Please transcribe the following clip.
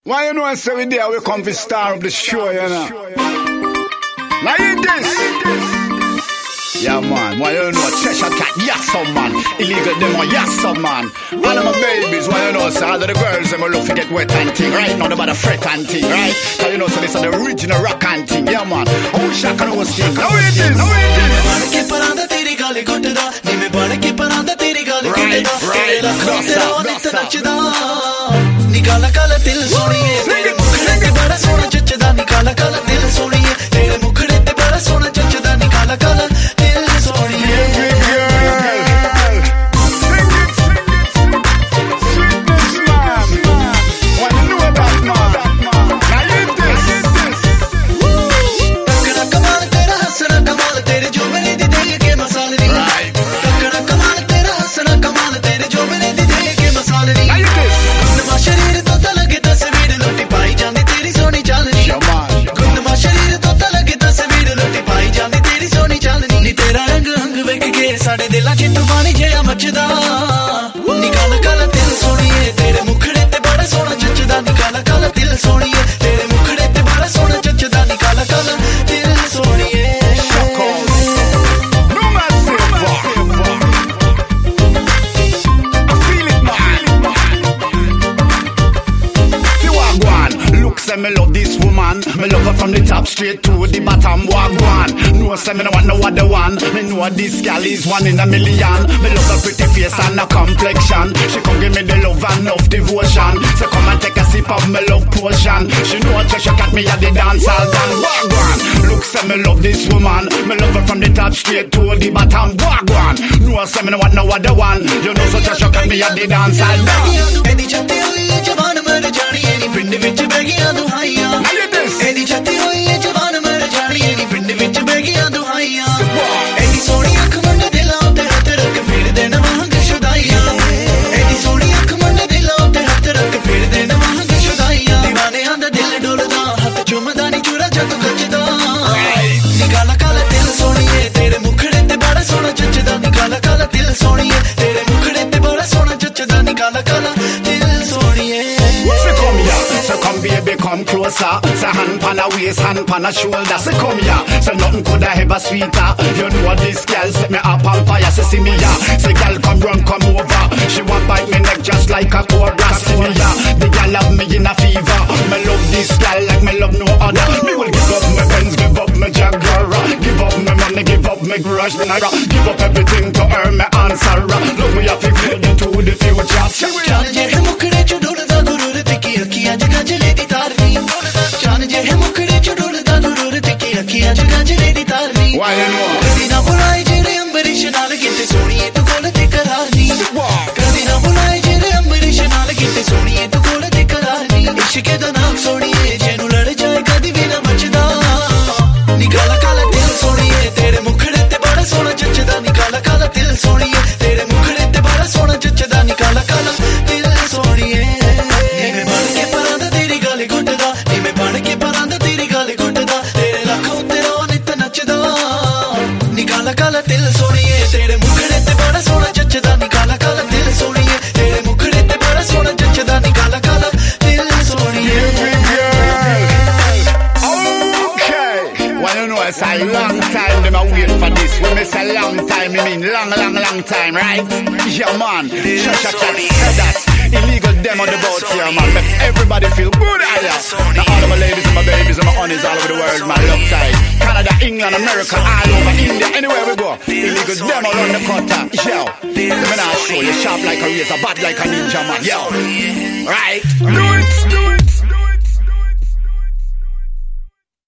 Why you know I say we there, we come to star up the show, you know. Now hear this. Yeah, man, why you know Cheshire Cat, yes, some man. Illegal demo, yes, some man. All of my babies, why you know, so all of the girls, them will look to get wet and thing, right? Not about the fret and thing, right? Cause you know, so this is the original rock and thing, yeah, man. Oh, shaka no was king. Now hear this. निकाला काला दिल सोनिए तेरे मुखड़े ते बड़ा सोना चचदा निकाला काला दिल सोनिए तेरे मुखड़े ते बड़ा सोना चचदा निकाला काला दिल सोनिए टकरा कमाल तेरा हंसना कमाल तेरे जो मैंने दी दे के मसाल दी टकरा कमाल तेरा हंसना कमाल तेरे जो मैंने दी दे के मसाल दी शरीर तो लगे तस्वीर लोटी पाई जाने तेरी सोनी चांदनी गुंदमा शरीर तो लगे तस्वीर लोटी पाई जाने तेरी सोनी चांदनी नी तेरा रंग हंग वेख के साडे दिलां च तूफानी जिहा मचदा निकाला काला दिल सोनिए तेरे मुखड़े ते बड़ा सोना चचदा निकाला काला दिल सोनिए तेरे मुखड़े ते बड़ा सोना चचदा निकाला काला दिल सोनिए Say me love this woman, me love her from the top straight to the bottom. Wagwan, no say me no want no other one. Me know this gal is one in a million. Me love her pretty face and her complexion. She come give me the love and enough devotion. So come and take a sip of me love potion. She know how she got me at the dance hall done. Wagwan, look say me love this woman. Me love her from the top straight to the bottom. Wagwan, no say me no want no other one. You know so she got me at the dance hall done. पिंड विच बैगियां दुहाइयां एदी छत्ती होई है जवान मर जानी एदी पिंड विच बैगियां दुहाइयां एदी सोनी अख मंड दिलां ते हथ रख फेर दे नवांग शुदाइयां एदी सोनी अख मंड दिलां ते हथ रख फेर दे नवांग शुदाइयां दीवाने दा दिल डोलदा हथ चुमदा नी चूरा जद गजदा निकाला काला दिल सोनिए तेरे मुखड़े ते बड़ा सोना चचदा निकाला काला दिल सोनिए तेरे मुखड़े ते बड़ा सोना चचदा निकाला काला दिल सोनिए So come baby, come closer. Say hand pan a waist, hand pan a shoulder. Say come here. Say nothing coulda ever sweeter. You know this girl set me up on fire. Say see me here. Say girl come run, come over. She want bite me neck just like a cobra. See me here. The girl have me in a fever. Me love this girl like me love no other. Me will give up my Benz, give up my Jaguar, give up my money, give up my grudge, give up everything to earn my answer. Look me up, feel to the future. अखियां गजले दी तारनी जान जे है मुखड़े च डोलदा दूर तिकी अखियां गजले दी तारनी कदी ना बुलाए जेरे अंबरीश नाल किते सोनिए तू कोल ते करारनी कदी ना बुलाए जेरे अंबरीश नाल किते सोनिए तू कोल ते करारनी इश्क दा नाम सोनिए जेनू लड़ जाए कदी भी ना बचदा निकाला काला दिल सोनिए तेरे मुखड़े ते बड़ा सोना चचदा निकाला काला दिल सोनिए तेरे मुखड़े ते बड़ा सोना चचदा निकाला काला दिल सोनिए निकाला काला दिल सोनिए तेरे मुखड़े ते बड़ा सोना चचदा निकाला काला दिल सोनिए तेरे मुखड़े ते बड़ा सोना चचदा निकाला काला दिल सोनिए Okay, well you know it's a long time them a wait for this. When me say long time, I mean long time, right? Yeah man, Cheshire Cat said that. Illegal demo the boat here, man. Make everybody feel good, yeah. Now all of my ladies and my babies and my honeys all over the world, man. Love tight. Canada, England, America, all over India, anywhere we go. Illegal demo run the cutter, yo. Let me now show you sharp like a razor, bad like a ninja, man, yo. Right?